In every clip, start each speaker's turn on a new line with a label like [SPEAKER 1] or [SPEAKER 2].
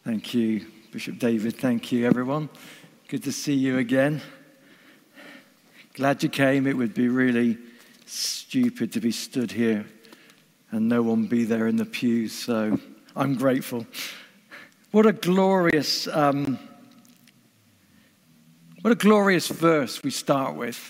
[SPEAKER 1] Thank you, Bishop David. Thank you, everyone. Good to see you again. Glad you came. It would be really stupid to be stood here and no one be there in the pews, so I'm grateful. What a glorious verse we start with.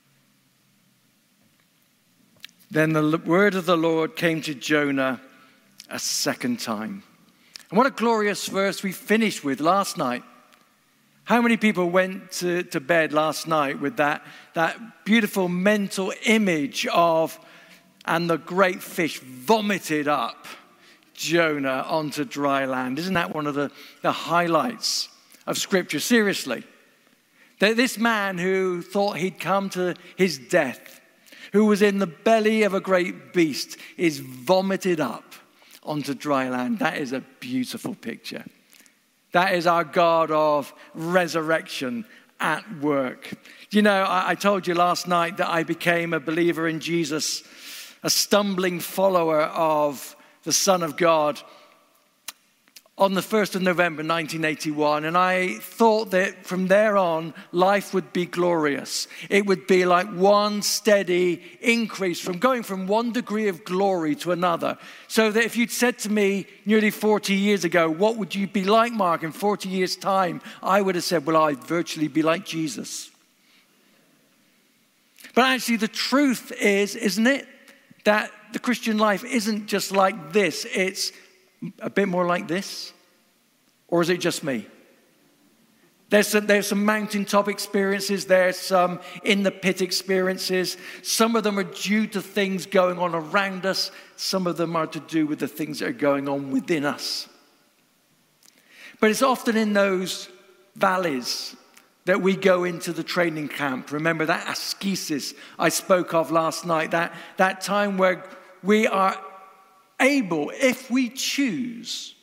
[SPEAKER 1] Then the word of the Lord came to Jonah a second time. And what a glorious verse we finished with last night. How many people went to bed last night with that beautiful mental image of, and the great fish vomited up Jonah onto dry land? Isn't that one of the highlights of Scripture? Seriously. This man who thought he'd come to his death, who was in the belly of a great beast, is vomited up onto dry land. That is a beautiful picture. That is our God of resurrection at work. You know, I told you last night that I became a believer in Jesus, a stumbling follower of the Son of God, on the 1st of November 1981, and I thought that from there on, life would be glorious. It would be like one steady increase from going from one degree of glory to another. So that if you'd said to me nearly 40 years ago, what would you be like, Mark, in 40 years' time? I would have said, well, I'd virtually be like Jesus. But actually the truth is, isn't it, that the Christian life isn't just like this, it's a bit more like this? Or is it just me? There's some mountaintop experiences. There's some in the pit experiences. Some of them are due to things going on around us. Some of them are to do with the things that are going on within us. But it's often in those valleys that we go into the training camp. Remember that ascesis I spoke of last night, that time where we are able, if we choose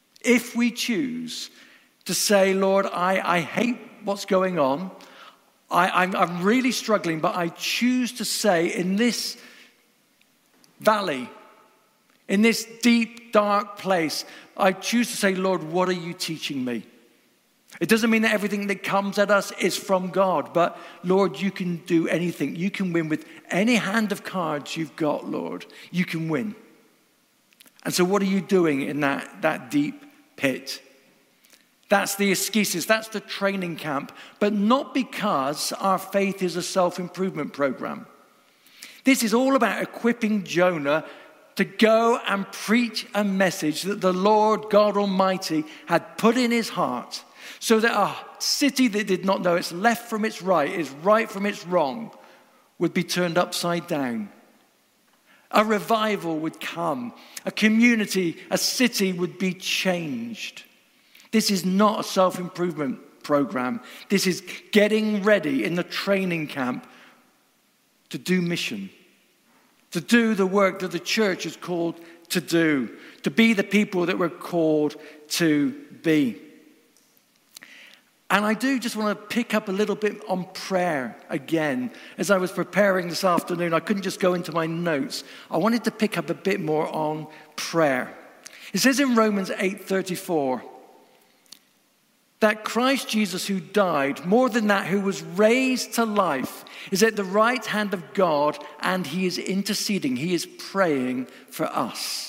[SPEAKER 1] to say, Lord, I hate what's going on. I'm really struggling, but I choose to say in this valley, in this deep, dark place, I choose to say, Lord, what are you teaching me? It doesn't mean that everything that comes at us is from God, but Lord, you can do anything. You can win with any hand of cards you've got, Lord. You can win. And so what are you doing in that deep pit? That's the ascesis, that's the training camp, but not because our faith is a self-improvement program. This is all about equipping Jonah to go and preach a message that the Lord God Almighty had put in his heart, so that a city that did not know its left from its right, its right from its wrong, would be turned upside down. A revival would come. A community, a city would be changed. This is not a self-improvement program. This is getting ready in the training camp to do mission, to do the work that the church is called to do, to be the people that we're called to be. And I do just want to pick up a little bit on prayer again. As I was preparing this afternoon, I couldn't just go into my notes. I wanted to pick up a bit more on prayer. It says in Romans 8:34 that Christ Jesus, who died, more than that, who was raised to life, is at the right hand of God, and he is interceding. He is praying for us.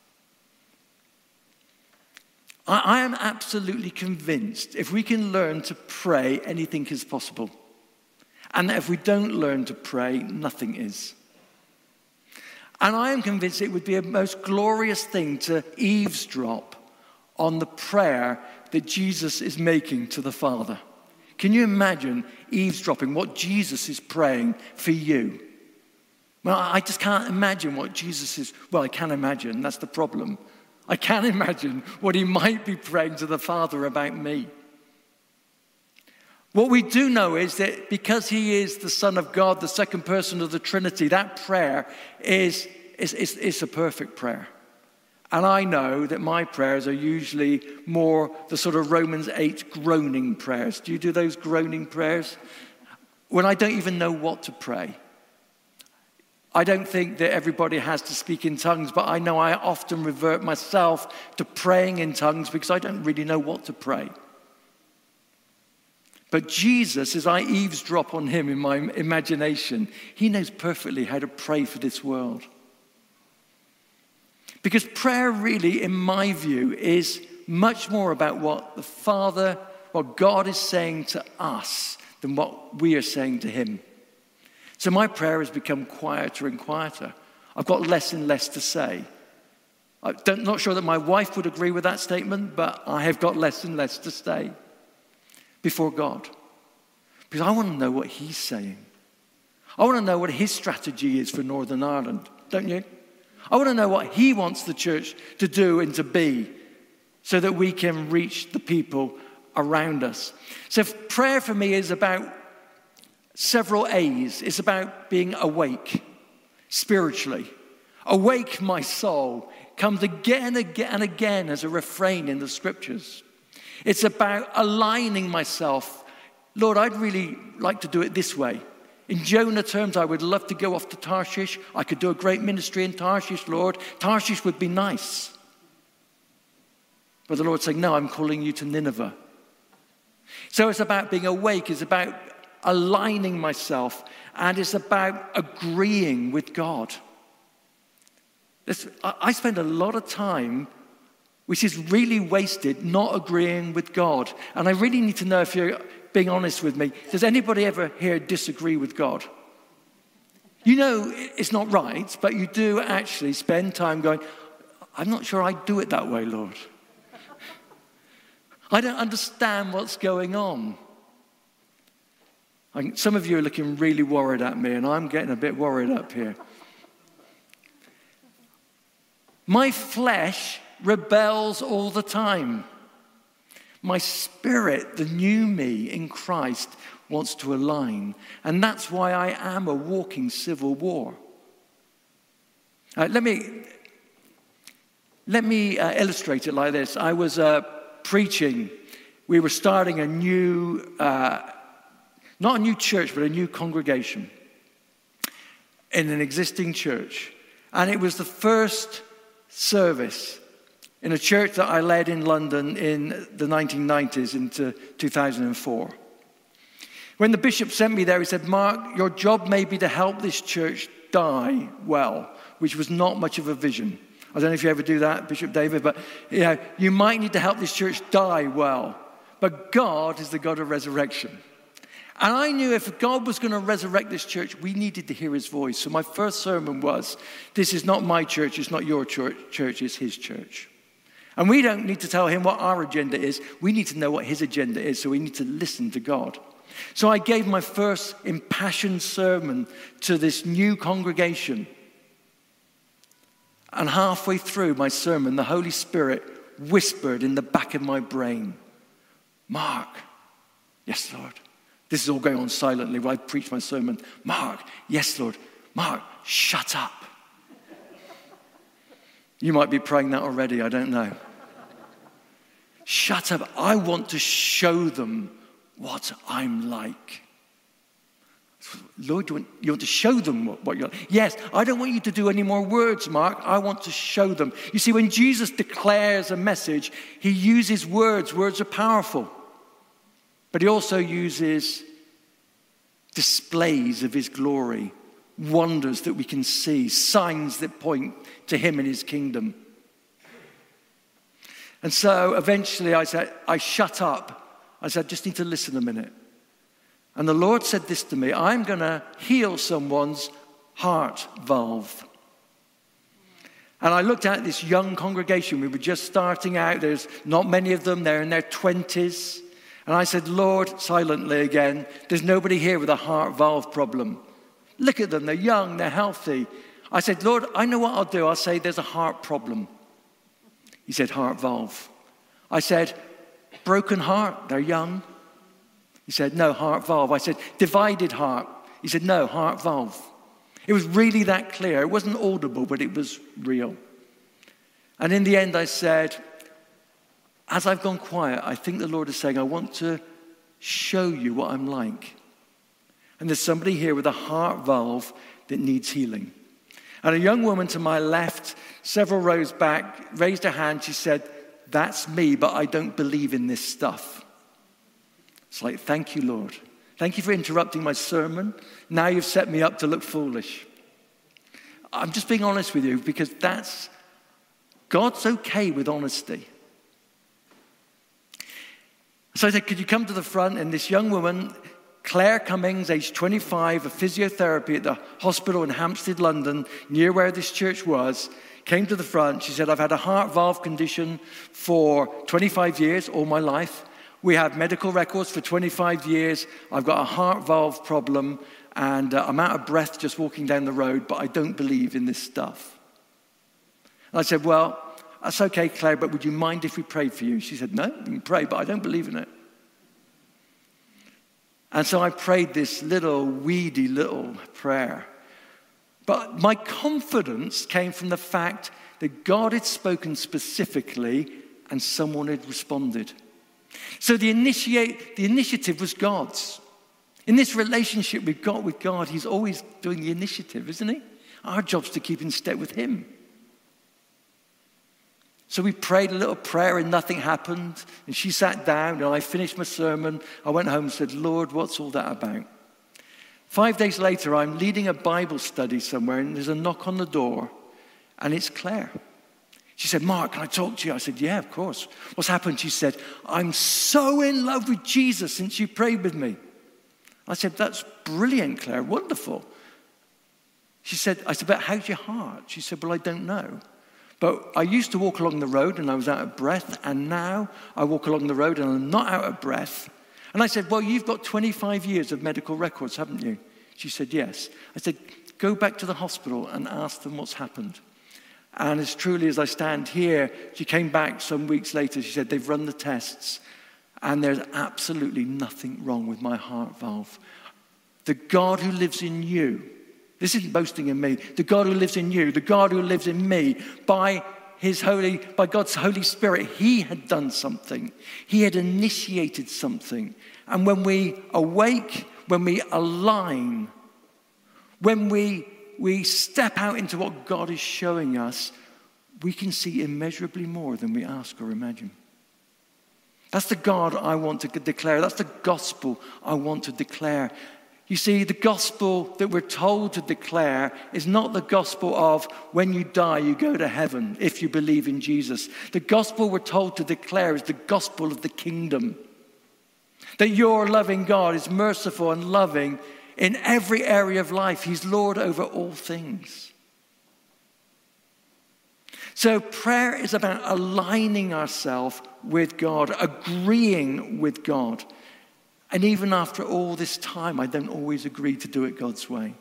[SPEAKER 1] I am absolutely convinced if we can learn to pray, anything is possible. And that if we don't learn to pray, nothing is. And I am convinced it would be a most glorious thing to eavesdrop on the prayer that Jesus is making to the Father. Can you imagine eavesdropping what Jesus is praying for you? Well, I just can't imagine what Jesus is. Well, I can imagine, that's the problem. I can imagine what he might be praying to the Father about me. What we do know is that because he is the Son of God, the second person of the Trinity, that prayer is a perfect prayer. And I know that my prayers are usually more the sort of Romans 8 groaning prayers. Do you do those groaning prayers? When I don't even know what to pray. I don't think that everybody has to speak in tongues, but I know I often revert myself to praying in tongues because I don't really know what to pray. But Jesus, as I eavesdrop on him in my imagination, he knows perfectly how to pray for this world. Because prayer really, in my view, is much more about what the Father, what God is saying to us than what we are saying to him. So my prayer has become quieter and quieter. I've got less and less to say. I'm not sure that my wife would agree with that statement, but I have got less and less to say before God. Because I want to know what he's saying. I want to know what his strategy is for Northern Ireland, don't you? I want to know what he wants the church to do and to be so that we can reach the people around us. So prayer for me is about several A's. It's about being awake spiritually. Awake, my soul, comes again and again as a refrain in the scriptures. It's about aligning myself. Lord, I'd really like to do it this way. In Jonah terms, I would love to go off to Tarshish. I could do a great ministry in Tarshish, Lord. Tarshish would be nice. But the Lord's saying, no, I'm calling you to Nineveh. So it's about being awake. It's about aligning myself. And it's about agreeing with God. I spend a lot of time, which is really wasted, not agreeing with God. And I really need to know, if you're being honest with me, does anybody ever here disagree with God? You know it's not right, but you do actually spend time going, I'm not sure I do it that way, Lord. I don't understand what's going on. Some of you are looking really worried at me, and I'm getting a bit worried up here. My flesh rebels all the time. My spirit, the new me in Christ, wants to align. And that's why I am a walking civil war. Let me illustrate it like this. I was preaching. We were starting a new, not a new church, but a new congregation in an existing church. And it was the first service in a church that I led in London in the 1990s into 2004. When the bishop sent me there, he said, Mark, your job may be to help this church die well, which was not much of a vision. I don't know if you ever do that, Bishop David, but you might need to help this church die well. But God is the God of resurrection. And I knew if God was going to resurrect this church, we needed to hear his voice. So my first sermon was, this is not my church, it's not your church, it's his church. And we don't need to tell him what our agenda is. We need to know what his agenda is, so we need to listen to God. So I gave my first impassioned sermon to this new congregation. And halfway through my sermon, the Holy Spirit whispered in the back of my brain, Mark, yes, Lord. This is all going on silently while I preach my sermon. Mark, yes, Lord. Mark, shut up. You might be praying that already, I don't know. Shut up. I want to show them what I'm like. Lord, you want to show them what you're like? Yes, I don't want you to do any more words, Mark. I want to show them. You see, when Jesus declares a message, he uses words. Words are powerful. But he also uses displays of his glory, wonders that we can see, signs that point to him and his kingdom. And so eventually I shut up. I said, I just need to listen a minute. And the Lord said this to me, I'm going to heal someone's heart valve. And I looked at this young congregation. We were just starting out. There's not many of them. They're in their 20s. And I said, Lord, silently again, there's nobody here with a heart valve problem. Look at them. They're young. They're healthy. I said, Lord, I know what I'll do. I'll say there's a heart problem. He said, heart valve. I said, broken heart. They're young. He said, no, heart valve. I said, divided heart. He said, no, heart valve. It was really that clear. It wasn't audible, but it was real. And in the end, I said, as I've gone quiet, I think the Lord is saying, I want to show you what I'm like. And there's somebody here with a heart valve that needs healing. And a young woman to my left, several rows back, raised her hand. She said, "That's me, but I don't believe in this stuff." It's like, thank you, Lord. Thank you for interrupting my sermon. Now you've set me up to look foolish. I'm just being honest with you because God's okay with honesty. So I said, could you come to the front? And this young woman, Claire Cummings, age 25, a physiotherapy at the hospital in Hampstead, London, near where this church was, came to the front. She said, "I've had a heart valve condition for 25 years, all my life. We have medical records for 25 years. I've got a heart valve problem, and I'm out of breath just walking down the road, but I don't believe in this stuff." And I said, "Well, that's okay, Claire, but would you mind if we prayed for you?" She said, "No, you can pray, but I don't believe in it." And so I prayed this little weedy little prayer. But my confidence came from the fact that God had spoken specifically and someone had responded. So the initiative was God's. In this relationship we've got with God, he's always doing the initiative, isn't he? Our job's to keep in step with him. So we prayed a little prayer and nothing happened. And she sat down and I finished my sermon. I went home and said, "Lord, what's all that about?" 5 days later, I'm leading a Bible study somewhere and there's a knock on the door and it's Claire. She said, "Mark, can I talk to you?" I said, "Yeah, of course." "What's happened?" She said, "I'm so in love with Jesus since you prayed with me." I said, "That's brilliant, Claire, wonderful." I said, "But how's your heart?" She said, "Well, I don't know. But I used to walk along the road and I was out of breath, and now I walk along the road and I'm not out of breath." And I said, "Well, you've got 25 years of medical records, haven't you?" She said, "Yes." I said, "Go back to the hospital and ask them what's happened." And as truly as I stand here, she came back some weeks later. She said, "They've run the tests and there's absolutely nothing wrong with my heart valve. The God who lives in you," this isn't boasting in me, "the God who lives in you, the God who lives in me, by God's Holy Spirit, he had done something. He had initiated something. And when we awake, when we align, when we step out into what God is showing us, we can see immeasurably more than we ask or imagine." That's the God I want to declare. That's the gospel I want to declare. You see, the gospel that we're told to declare is not the gospel of when you die, you go to heaven if you believe in Jesus. The gospel we're told to declare is the gospel of the kingdom. That your loving God is merciful and loving in every area of life. He's Lord over all things. So prayer is about aligning ourselves with God, agreeing with God. And even after all this time, I don't always agree to do it God's way.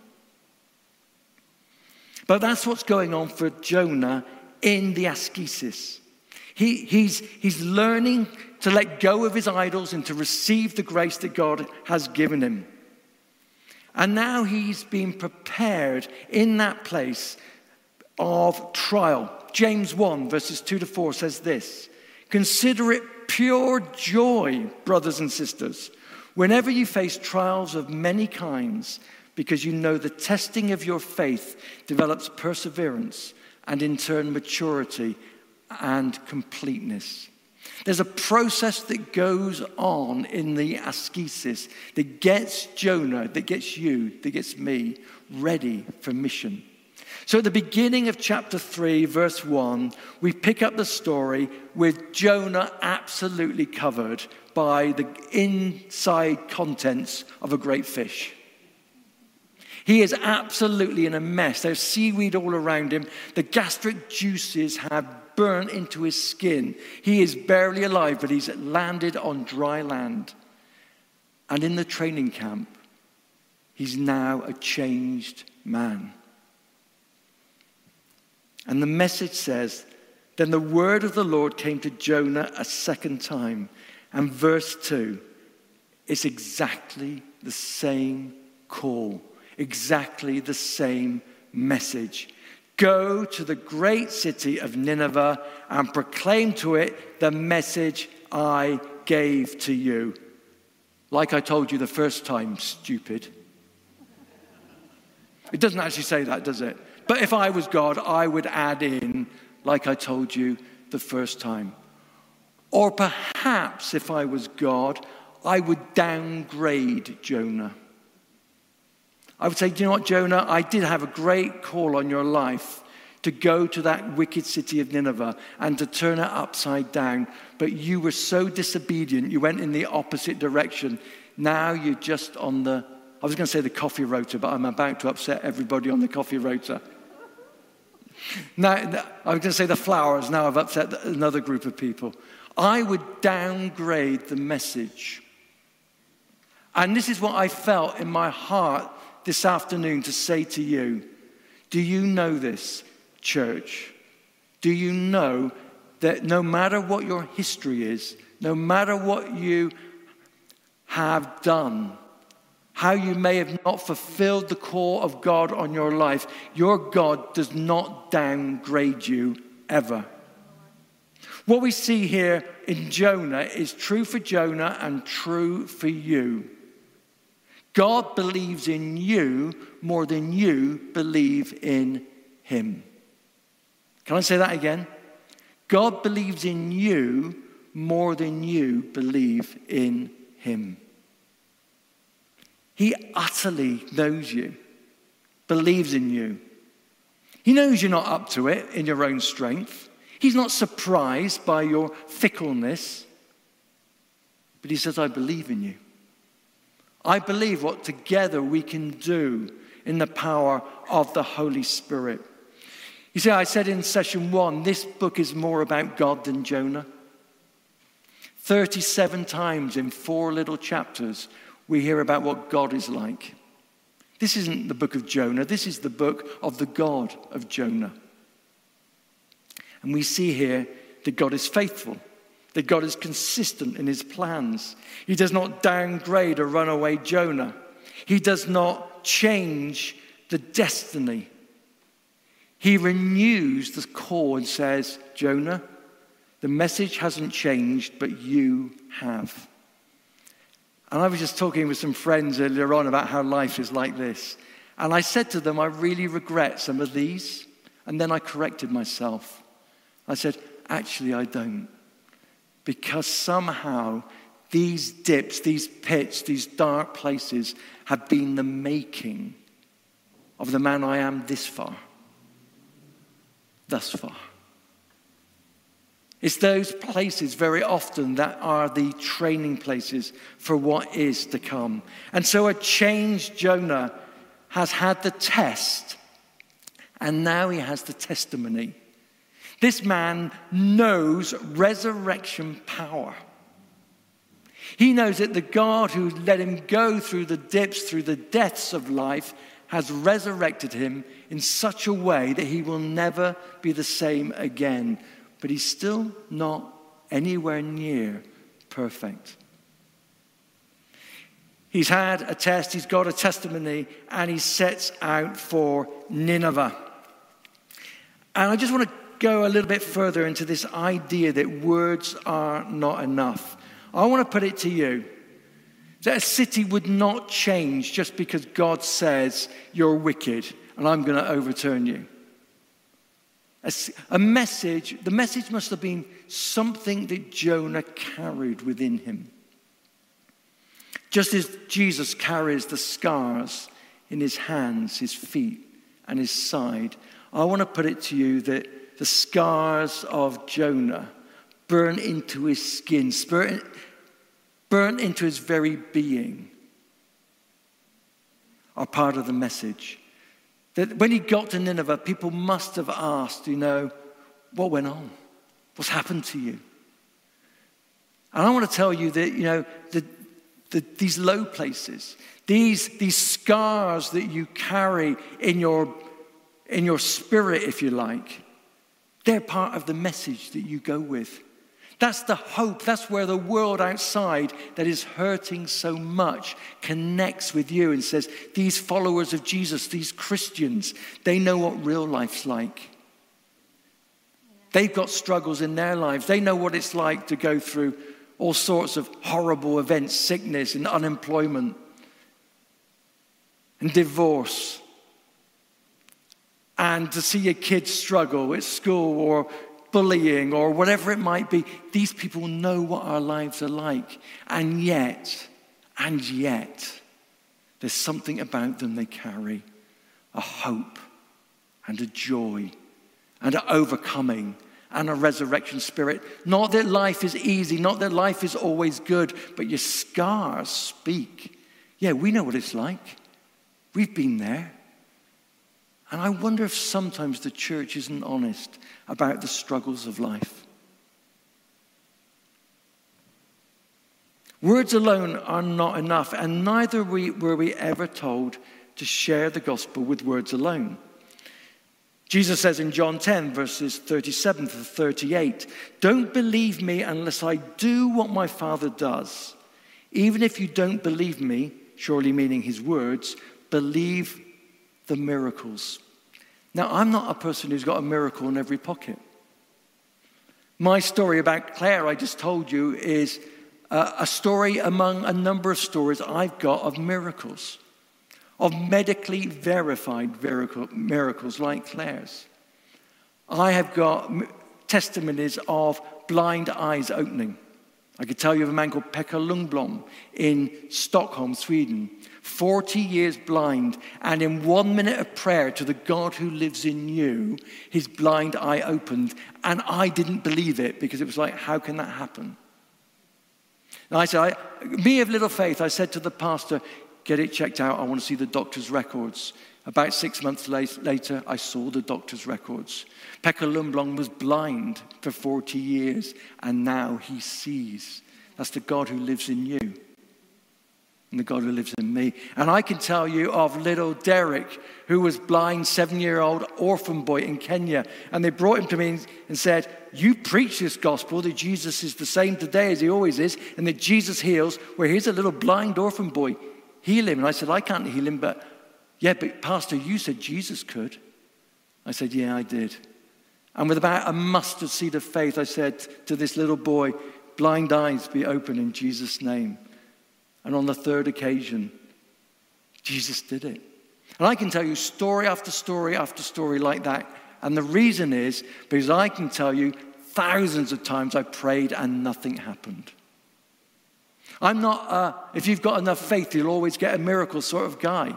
[SPEAKER 1] But that's what's going on for Jonah in the ascesis. He's learning to let go of his idols and to receive the grace that God has given him. And now he's being prepared in that place of trial. James 1, verses 2-4 says this: "Consider it pure joy, brothers and sisters, whenever you face trials of many kinds, because you know the testing of your faith develops perseverance and in turn maturity and completeness." There's a process that goes on in the ascesis that gets Jonah, that gets you, that gets me ready for mission. So at the beginning of chapter 3, verse 1, we pick up the story with Jonah absolutely covered by the inside contents of a great fish. He is absolutely in a mess. There's seaweed all around him. The gastric juices have burnt into his skin. He is barely alive, but he's landed on dry land. And in the training camp, he's now a changed man. And the message says, "Then the word of the Lord came to Jonah a second time." And verse 2, it's exactly the same call, exactly the same message. "Go to the great city of Nineveh and proclaim to it the message I gave to you." Like I told you the first time, stupid. It doesn't actually say that, does it? But if I was God, I would add in, like I told you the first time. Or perhaps if I was God, I would downgrade Jonah. I would say, do you know what, Jonah? I did have a great call on your life to go to that wicked city of Nineveh and to turn it upside down. But you were so disobedient, you went in the opposite direction. Now you're just on I was going to say the coffee rota, but I'm about to upset everybody on the coffee rota. Now, I was going to say the flowers, now I've upset another group of people. I would downgrade the message. And this is what I felt in my heart this afternoon to say to you. Do you know this, church? Do you know that no matter what your history is, no matter what you have done, how you may have not fulfilled the call of God on your life, your God does not downgrade you ever. What we see here in Jonah is true for Jonah and true for you. God believes in you more than you believe in him. Can I say that again? God believes in you more than you believe in him. He utterly knows you, believes in you. He knows you're not up to it in your own strength. He's not surprised by your fickleness. But he says, I believe in you. I believe what together we can do in the power of the Holy Spirit. You see, I said in session 1, this book is more about God than Jonah. 37 times in 4 little chapters, we hear about what God is like. This isn't the book of Jonah. This is the book of the God of Jonah. And we see here that God is faithful, that God is consistent in his plans. He does not downgrade a runaway Jonah. He does not change the destiny. He renews the call and says, Jonah, the message hasn't changed, but you have. And I was just talking with some friends earlier on about how life is like this. And I said to them, I really regret some of these. And then I corrected myself. I said, actually, I don't. Because somehow these dips, these pits, these dark places have been the making of the man I am thus far. It's those places very often that are the training places for what is to come. And so a changed Jonah has had the test, and now he has the testimony. This man knows resurrection power. He knows that the God who let him go through the dips, through the deaths of life, has resurrected him in such a way that he will never be the same again. But he's still not anywhere near perfect. He's had a test, he's got a testimony, and he sets out for Nineveh. And I just want to go a little bit further into this idea that words are not enough. I want to put it to you that a city would not change just because God says you're wicked and I'm going to overturn you. The message must have been something that Jonah carried within him. Just as Jesus carries the scars in his hands, his feet, and his side, I want to put it to you that the scars of Jonah burn into his skin, burn into his very being, are part of the message. That when he got to Nineveh, people must have asked, what went on? What's happened to you? And I want to tell you that, these low places, these scars that you carry in your spirit, if you like, they're part of the message that you go with. That's the hope. That's where the world outside that is hurting so much connects with you and says, these followers of Jesus, these Christians, they know what real life's like. They've got struggles in their lives. They know what it's like to go through all sorts of horrible events, sickness and unemployment and divorce. and to see your kids struggle at school or bullying or whatever it might be. These people know what our lives are like. And yet, there's something about them they carry. A hope and a joy and an overcoming and a resurrection spirit. Not that life is easy, not that life is always good, but your scars speak. Yeah, we know what it's like. We've been there. And I wonder if sometimes the church isn't honest about the struggles of life. Words alone are not enough, and neither were we ever told to share the gospel with words alone. Jesus says in John 10, verses 37 to 38, "Don't believe me unless I do what my Father does. Even if you don't believe me," surely meaning his words, "believe the miracles." Now, I'm not a person who's got a miracle in every pocket. My story about Claire I just told you is a story among a number of stories I've got of miracles, of medically verified miracles like Claire's. I have got testimonies of blind eyes opening. I could tell you of a man called Pekka Lundblom in Stockholm, Sweden, 40 years blind, and in 1 minute of prayer to the God who lives in you, his blind eye opened, and I didn't believe it because it was like, how can that happen? And I said, me of little faith, I said to the pastor, get it checked out, I want to see the doctor's records. About 6 months later, I saw the doctor's records. Pekka Lundblom was blind for 40 years, and now he sees. That's the God who lives in you, and the God who lives in me. And I can tell you of little Derek, who was blind, 7-year-old orphan boy in Kenya. And they brought him to me and said, you preach this gospel that Jesus is the same today as he always is, and that Jesus heals. Well, here's a little blind orphan boy. Heal him. And I said, I can't heal him, but Pastor, you said Jesus could. I said, yeah, I did. And with about a mustard seed of faith, I said to this little boy, blind eyes be open in Jesus' name. And on the third occasion, Jesus did it. And I can tell you story after story after story like that. And the reason is because I can tell you thousands of times I prayed and nothing happened. I'm not, if you've got enough faith, you'll always get a miracle sort of guy.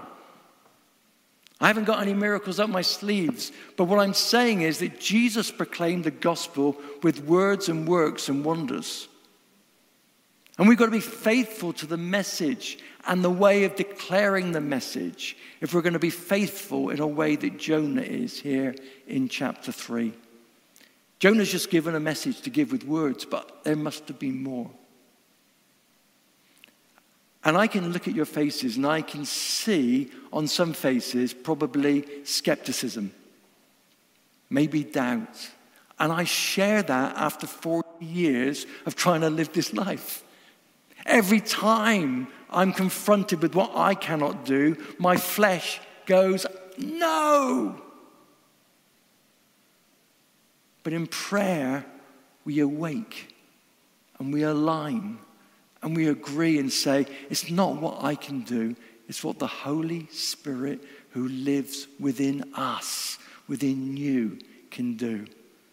[SPEAKER 1] I haven't got any miracles up my sleeves. But what I'm saying is that Jesus proclaimed the gospel with words and works and wonders. And we've got to be faithful to the message and the way of declaring the message if we're going to be faithful in a way that Jonah is here in chapter 3. Jonah's just given a message to give with words, but there must have been more. And I can look at your faces and I can see on some faces probably skepticism, maybe doubt. And I share that after 40 years of trying to live this life. Every time I'm confronted with what I cannot do, my flesh goes, no. But in prayer, we awake and we align and we agree and say, it's not what I can do, it's what the Holy Spirit who lives within us, within you, can do.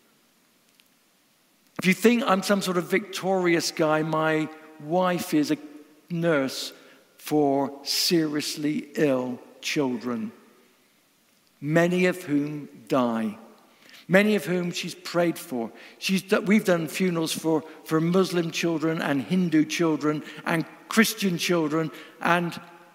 [SPEAKER 1] If you think I'm some sort of victorious guy, my wife is a nurse for seriously ill children, many of whom die, many of whom she's prayed for. We've done funerals for Muslim children and Hindu children and Christian children, and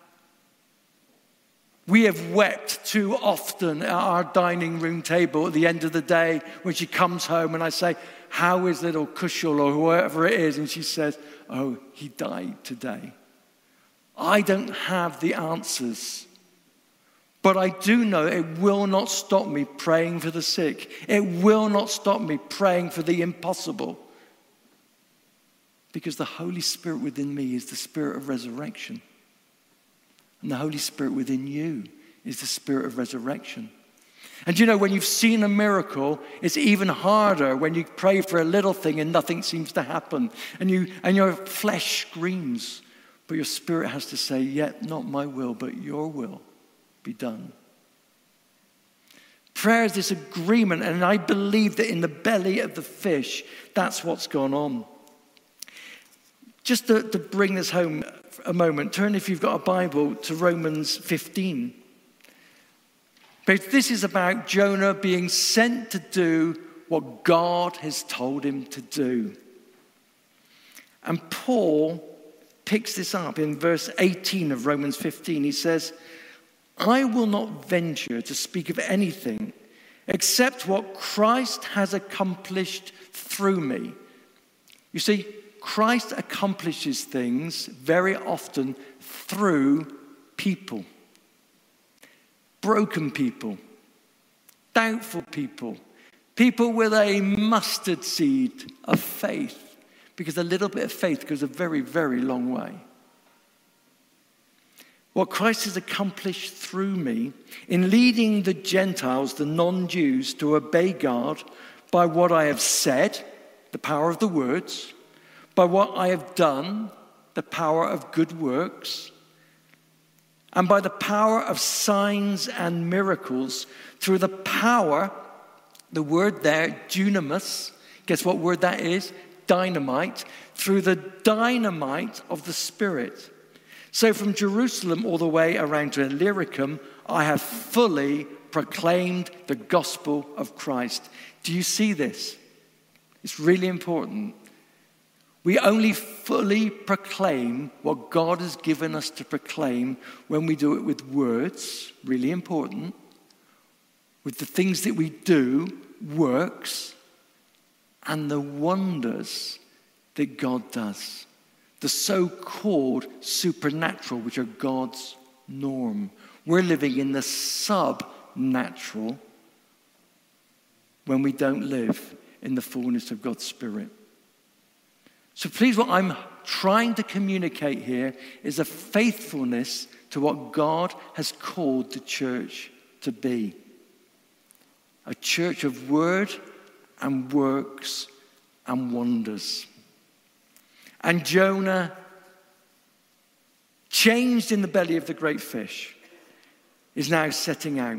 [SPEAKER 1] we have wept too often at our dining room table at the end of the day when she comes home and I say, how is little Kushal or whoever it is? And she says, oh, he died today. I don't have the answers, but I do know it will not stop me praying for the sick. It will not stop me praying for the impossible, because the Holy Spirit within me is the Spirit of resurrection. And the Holy Spirit within you is the Spirit of resurrection. And you know, when you've seen a miracle, it's even harder when you pray for a little thing and nothing seems to happen. And your flesh screams, but your spirit has to say, yet not my will, but your will be done. Prayer is this agreement, and I believe that in the belly of the fish, that's what's gone on. Just to bring this home a moment, turn, if you've got a Bible, to Romans 15. But this is about Jonah being sent to do what God has told him to do. And Paul picks this up in verse 18 of Romans 15. He says, I will not venture to speak of anything except what Christ has accomplished through me. You see, Christ accomplishes things very often through people. Broken people, doubtful people, people with a mustard seed of faith, because a little bit of faith goes a very, very long way. What Christ has accomplished through me in leading the Gentiles, the non-Jews, to obey God by what I have said, the power of the words, by what I have done, the power of good works, and by the power of signs and miracles, through the power, the word there, dunamis, guess what word that is? Dynamite, through the dynamite of the Spirit. So from Jerusalem all the way around to Illyricum, I have fully proclaimed the gospel of Christ. Do you see this? It's really important. We only fully proclaim what God has given us to proclaim when we do it with words, really important, with the things that we do, works, and the wonders that God does. The so-called supernatural, which are God's norm. We're living in the sub-natural when we don't live in the fullness of God's Spirit. So please, what I'm trying to communicate here is a faithfulness to what God has called the church to be. A church of word and works and wonders. And Jonah, changed in the belly of the great fish, is now setting out.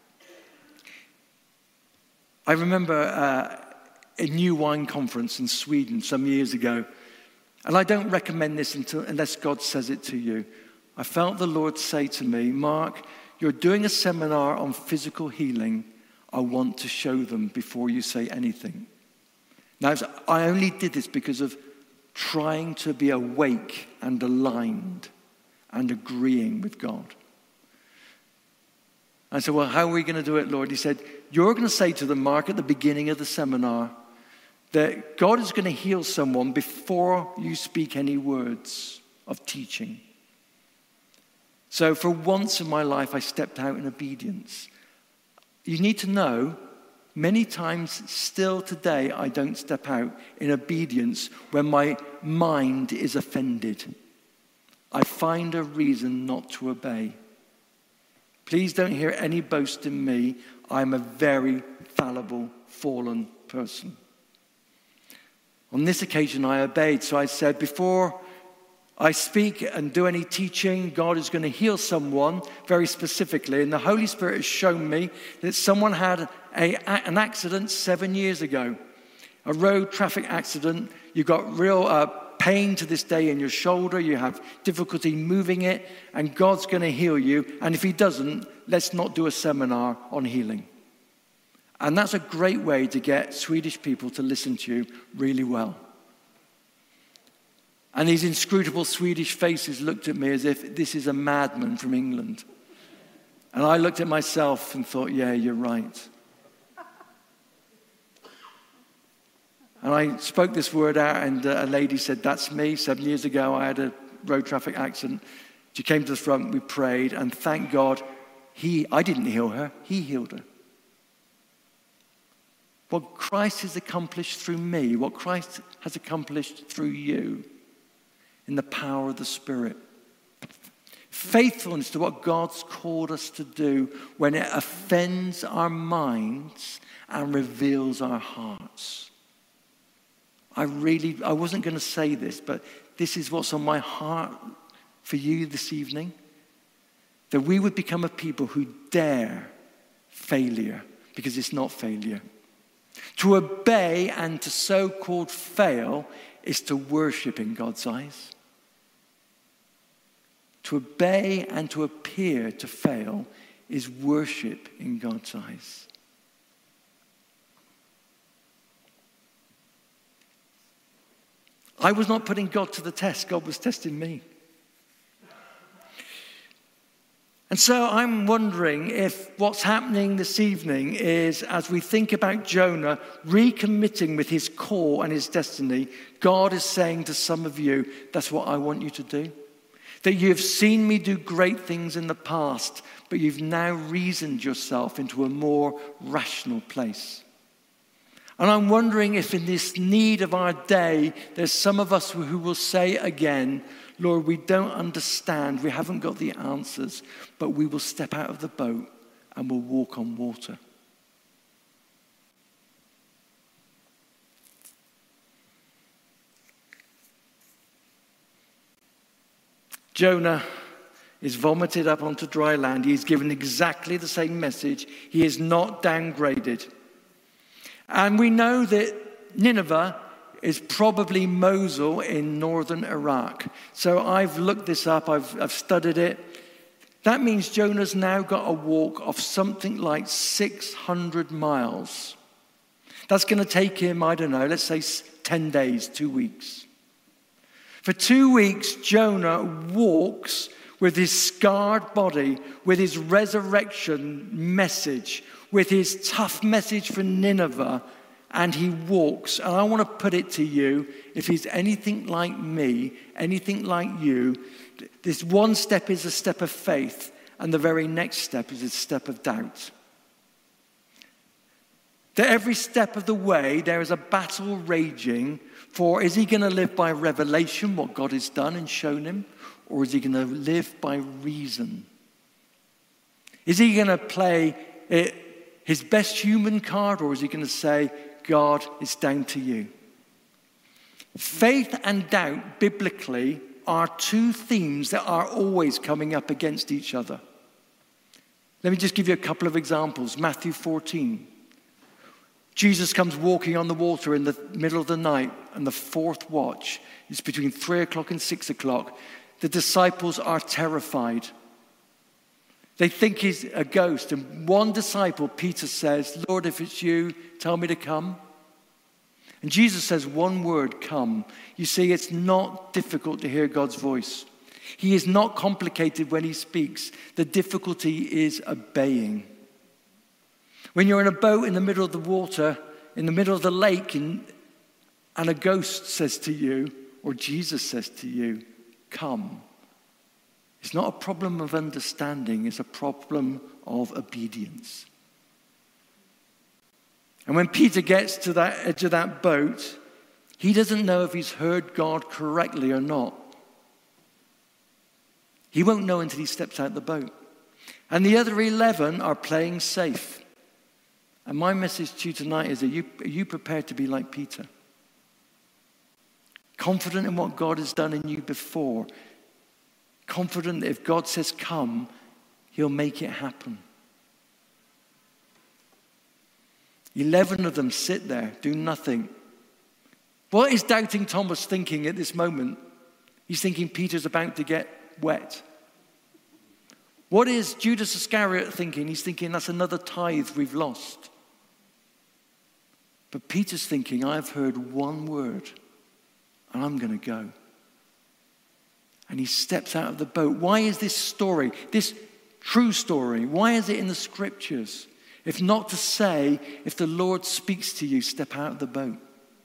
[SPEAKER 1] I remember a new wine conference in Sweden some years ago, and I don't recommend this unless God says it to you. I felt the Lord say to me, Mark, you're doing a seminar on physical healing. I want to show them before you say anything. Now, I only did this because of trying to be awake and aligned and agreeing with God. I said, well, how are we going to do it, Lord? He said, you're going to say to them, Mark, at the beginning of the seminar, that God is going to heal someone before you speak any words of teaching. So for once in my life, I stepped out in obedience. You need to know, many times still today, I don't step out in obedience when my mind is offended. I find a reason not to obey. Please don't hear any boast in me. I'm a very fallible, fallen person. On this occasion, I obeyed. So I said, before I speak and do any teaching, God is going to heal someone very specifically. And the Holy Spirit has shown me that someone had an accident 7 years ago, a road traffic accident. You got real pain to this day in your shoulder. You have difficulty moving it, and God's going to heal you. And if he doesn't, let's not do a seminar on healing. And that's a great way to get Swedish people to listen to you really well. And these inscrutable Swedish faces looked at me as if this is a madman from England. And I looked at myself and thought, yeah, you're right. And I spoke this word out, and a lady said, that's me. 7 years ago, I had a road traffic accident. She came to the front, we prayed, and thank God, I didn't heal her, he healed her. What Christ has accomplished through me, what Christ has accomplished through you, in the power of the Spirit. Faithfulness to what God's called us to do when it offends our minds and reveals our hearts. I wasn't going to say this, but this is what's on my heart for you this evening. That we would become a people who dare failure because it's not failure. To obey and to so-called fail is to worship in God's eyes. To obey and to appear to fail is worship in God's eyes. I was not putting God to the test. God was testing me. And so I'm wondering if what's happening this evening is, as we think about Jonah recommitting with his call and his destiny, God is saying to some of you, that's what I want you to do. That you've seen me do great things in the past, but you've now reasoned yourself into a more rational place. And I'm wondering if in this need of our day, there's some of us who will say again, Lord, we don't understand, we haven't got the answers, but we will step out of the boat and we'll walk on water. Jonah is vomited up onto dry land. He is given exactly the same message. He is not downgraded. And we know that Nineveh is probably Mosul in northern Iraq. So I've looked this up, I've studied it. That means Jonah's now got a walk of something like 600 miles. That's going to take him, I don't know, let's say 10 days, 2 weeks. For 2 weeks, Jonah walks with his scarred body, with his resurrection message, with his tough message for Nineveh, and he walks. And I want to put it to you, if he's anything like me, anything like you, this one step is a step of faith, and the very next step is a step of doubt. That every step of the way, there is a battle raging for, is he going to live by revelation, what God has done and shown him, or is he going to live by reason? Is he going to play his best human card, or is he going to say, God, it's down to you? Faith and doubt, biblically, are two themes that are always coming up against each other. Let me just give you a couple of examples. Matthew 14. Jesus comes walking on the water in the middle of the night, and the fourth watch is between 3 o'clock and 6 o'clock. The disciples are terrified. They think he's a ghost. And one disciple, Peter, says, Lord, if it's you, tell me to come. And Jesus says one word, come. You see, it's not difficult to hear God's voice. He is not complicated when he speaks. The difficulty is obeying. When you're in a boat in the middle of the water, in the middle of the lake, and a ghost says to you, or Jesus says to you, come. It's not a problem of understanding, it's a problem of obedience. And when Peter gets to that edge of that boat, he doesn't know if he's heard God correctly or not. He won't know until he steps out the boat. And the other 11 are playing safe. And my message to you tonight is, are you prepared to be like Peter? Confident in what God has done in you before. Confident that if God says come, he'll make it happen. 11 of them sit there, do nothing. What is doubting Thomas thinking at this moment? He's thinking Peter's about to get wet. What is Judas Iscariot thinking? He's thinking that's another tithe we've lost. But Peter's thinking, I've heard one word and I'm going to go. And he steps out of the boat. Why is this story, this true story, why is it in the scriptures? If not to say, if the Lord speaks to you, step out of the boat.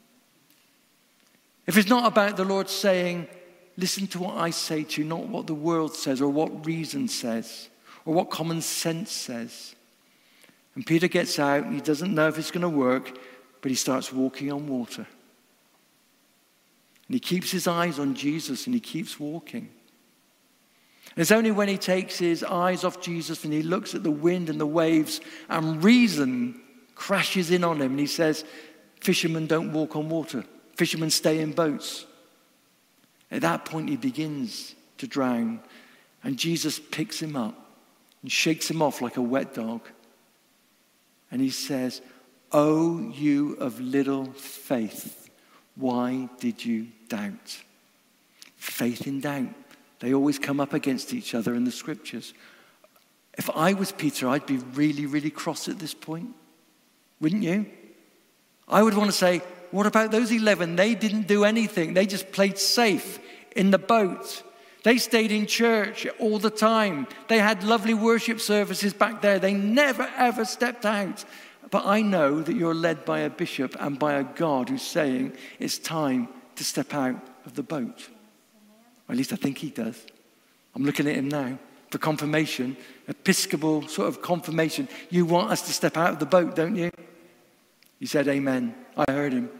[SPEAKER 1] If it's not about the Lord saying, listen to what I say to you, not what the world says or what reason says or what common sense says. And Peter gets out and he doesn't know if it's going to work, but he starts walking on water. And he keeps his eyes on Jesus and he keeps walking. And it's only when he takes his eyes off Jesus and he looks at the wind and the waves and reason crashes in on him and he says, fishermen don't walk on water. Fishermen stay in boats. At that point he begins to drown and Jesus picks him up and shakes him off like a wet dog. And he says, "O you of little faith, why did you doubt?" Faith and doubt, they always come up against each other in the scriptures. If I was Peter, I'd be really, really cross at this point. Wouldn't you? I would want to say, what about those 11? They didn't do anything. They just played safe in the boat. They stayed in church all the time. They had lovely worship services back there. They never, ever stepped out. But I know that you're led by a bishop and by a God who's saying it's time to step out of the boat. Or at least I think he does. I'm looking at him now for confirmation, Episcopal sort of confirmation. You want us to step out of the boat, don't you? He said, amen. I heard him.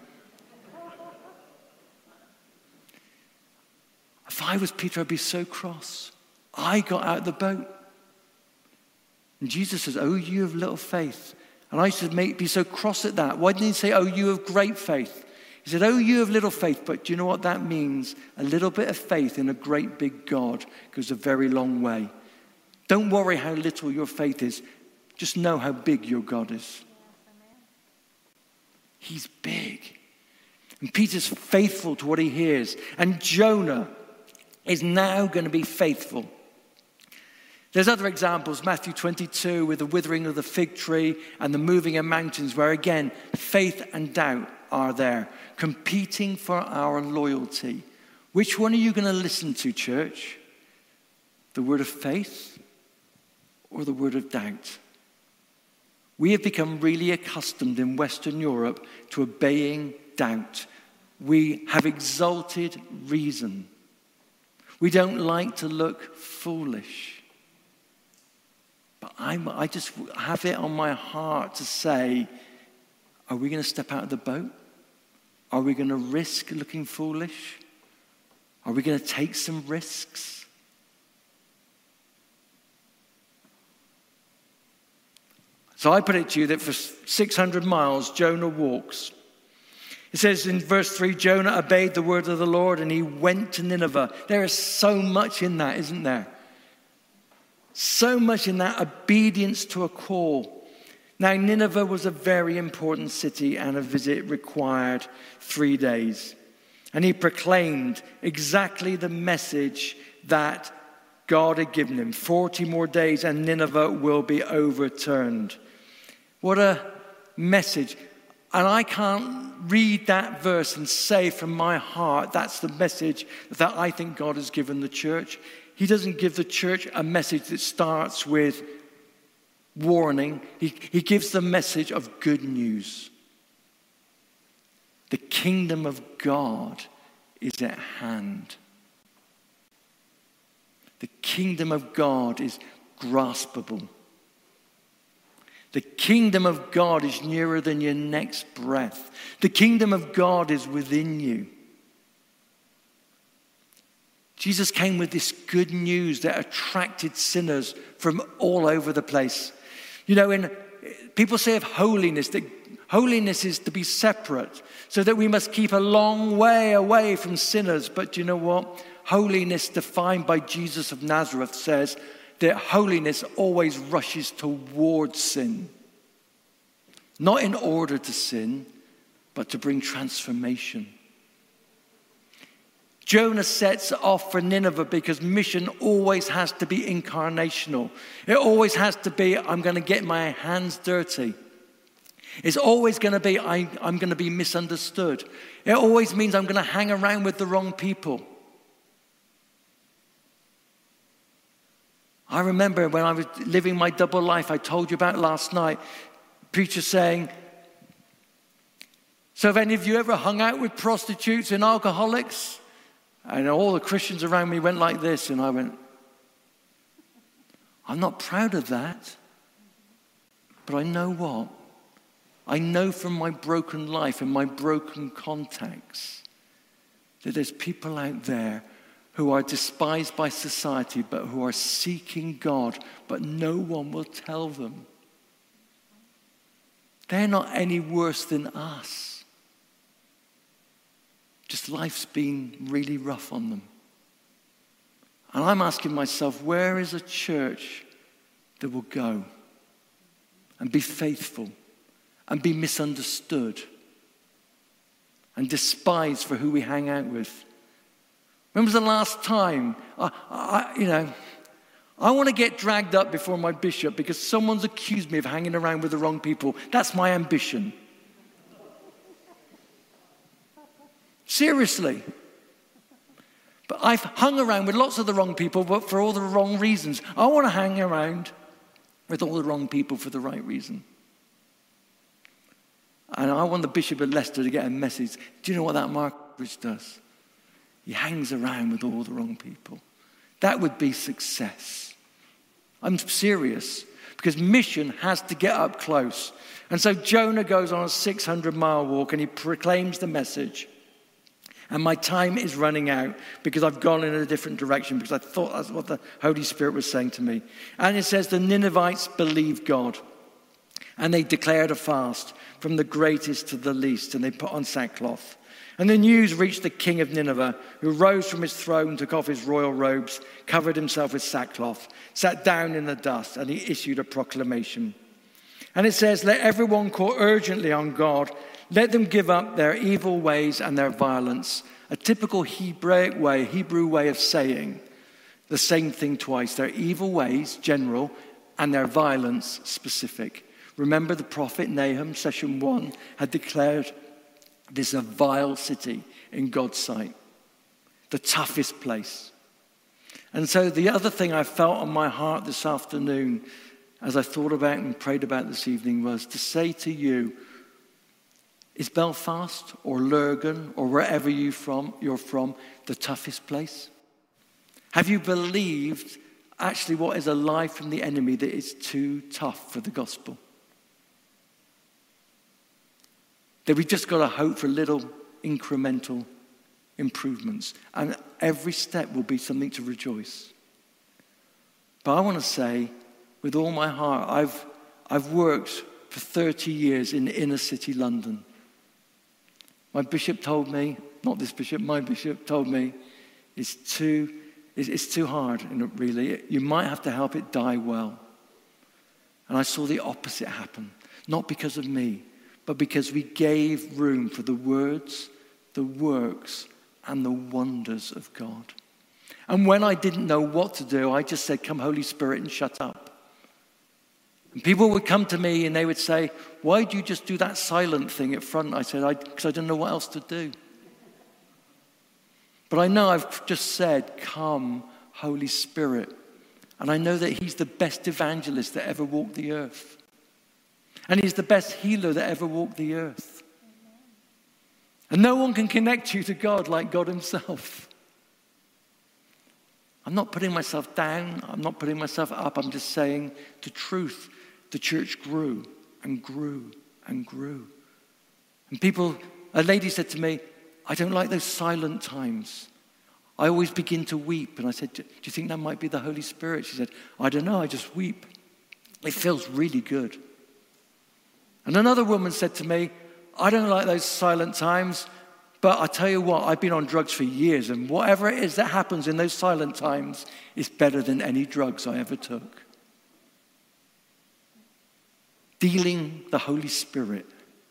[SPEAKER 1] If I was Peter, I'd be so cross. I got out of the boat. And Jesus says, "Oh, you of little faith." And I used to be so cross at that. Why didn't he say, "Oh, you of great faith"? He said, "Oh, you of little faith." But do you know what that means? A little bit of faith in a great big God goes a very long way. Don't worry how little your faith is. Just know how big your God is. He's big. And Peter's faithful to what he hears. And Jonah is now going to be faithful. There's other examples, Matthew 22 with the withering of the fig tree and the moving of mountains, where again, faith and doubt are there, competing for our loyalty. Which one are you going to listen to, church? The word of faith or the word of doubt? We have become really accustomed in Western Europe to obeying doubt. We have exalted reason. We don't like to look foolish. But I just have it on my heart to say, are we going to step out of the boat? Are we going to risk looking foolish? Are we going to take some risks? So I put it to you that for 600 miles, Jonah walks. It says in verse 3, Jonah obeyed the word of the Lord and he went to Nineveh. There is so much in that, isn't there? So much in that obedience to a call. Now, Nineveh was a very important city and a visit required 3 days. And he proclaimed exactly the message that God had given him. 40 more days and Nineveh will be overturned. What a message. And I can't read that verse and say from my heart, that's the message that I think God has given the church. He doesn't give the church a message that starts with warning. He gives the message of good news. The kingdom of God is at hand. The kingdom of God is graspable. The kingdom of God is nearer than your next breath. The kingdom of God is within you. Jesus came with this good news that attracted sinners from all over the place. You know, when people say of holiness, that holiness is to be separate, so that we must keep a long way away from sinners. But do you know what? Holiness defined by Jesus of Nazareth says that holiness always rushes towards sin. Not in order to sin, but to bring transformation. Jonah sets off for Nineveh because mission always has to be incarnational. It always has to be, I'm going to get my hands dirty. It's always going to be, I'm going to be misunderstood. It always means I'm going to hang around with the wrong people. I remember when I was living my double life, I told you about last night, preacher saying, so have any of you ever hung out with prostitutes and alcoholics? And all the Christians around me went like this, and I went, I'm not proud of that. But I know what? I know from my broken life and my broken contacts that there's people out there who are despised by society, but who are seeking God, but no one will tell them. They're not any worse than us. Just life's been really rough on them. And I'm asking myself, where is a church that will go? and be faithful and be misunderstood and despised for who we hang out with. When was the last time, I want to get dragged up before my bishop because someone's accused me of hanging around with the wrong people. That's my ambition. Seriously. But I've hung around with lots of the wrong people, but for all the wrong reasons. I want to hang around with all the wrong people for the right reason. And I want the Bishop of Leicester to get a message. Do you know what that Mark Rich does? He hangs around with all the wrong people. That would be success. I'm serious, because mission has to get up close. And so Jonah goes on a 600-mile walk and he proclaims the message. And my time is running out because I've gone in a different direction because I thought that's what the Holy Spirit was saying to me. And it says the Ninevites believed God. And they declared a fast from the greatest to the least. And they put on sackcloth. And the news reached the king of Nineveh, who rose from his throne, took off his royal robes, covered himself with sackcloth, sat down in the dust, and he issued a proclamation. And it says, let everyone call urgently on God. Let them give up their evil ways and their violence. A typical Hebrew way of saying the same thing twice. Their evil ways, general, and their violence, specific. Remember the prophet Nahum, session 1, had declared this a vile city in God's sight. The toughest place. And so the other thing I felt on my heart this afternoon, as I thought about and prayed about this evening, was to say to you, is Belfast or Lurgan or wherever you're from the toughest place? Have you believed actually what is a lie from the enemy, that it's too tough for the gospel? That we've just got to hope for little incremental improvements. And every step will be something to rejoice. But I want to say, with all my heart, I've worked for 30 years in inner city London. My bishop told me, not this bishop, my bishop told me, it's too hard, really. You might have to help it die well. And I saw the opposite happen. Not because of me, but because we gave room for the words, the works, and the wonders of God. And when I didn't know what to do, I just said, come Holy Spirit, and shut up. And people would come to me and they would say, why do you just do that silent thing at front? I said, because I didn't know what else to do. But I know I've just said, come Holy Spirit. And I know that he's the best evangelist that ever walked the earth. And he's the best healer that ever walked the earth. And no one can connect you to God like God himself. I'm not putting myself down. I'm not putting myself up. I'm just saying the truth. The church grew and grew and grew. And a lady said to me, I don't like those silent times. I always begin to weep. And I said, do you think that might be the Holy Spirit? She said, I don't know, I just weep. It feels really good. And another woman said to me, I don't like those silent times, but I tell you what, I've been on drugs for years, and whatever it is that happens in those silent times is better than any drugs I ever took. Dealing the Holy Spirit.